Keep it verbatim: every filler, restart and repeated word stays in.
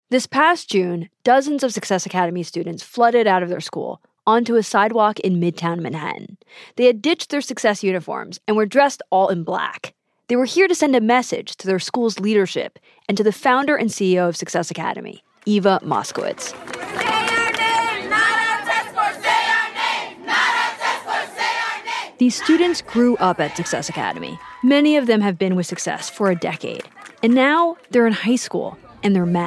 This past June, dozens of Success Academy students flooded out of their school onto a sidewalk in Midtown Manhattan. They had ditched their Success uniforms and were dressed all in black. They were here to send a message to their school's leadership and to the founder and C E O of Success Academy, Eva Moskowitz. These students grew up at Success Academy. Many of them have been with Success for a decade. And now they're in high school, and they're mad.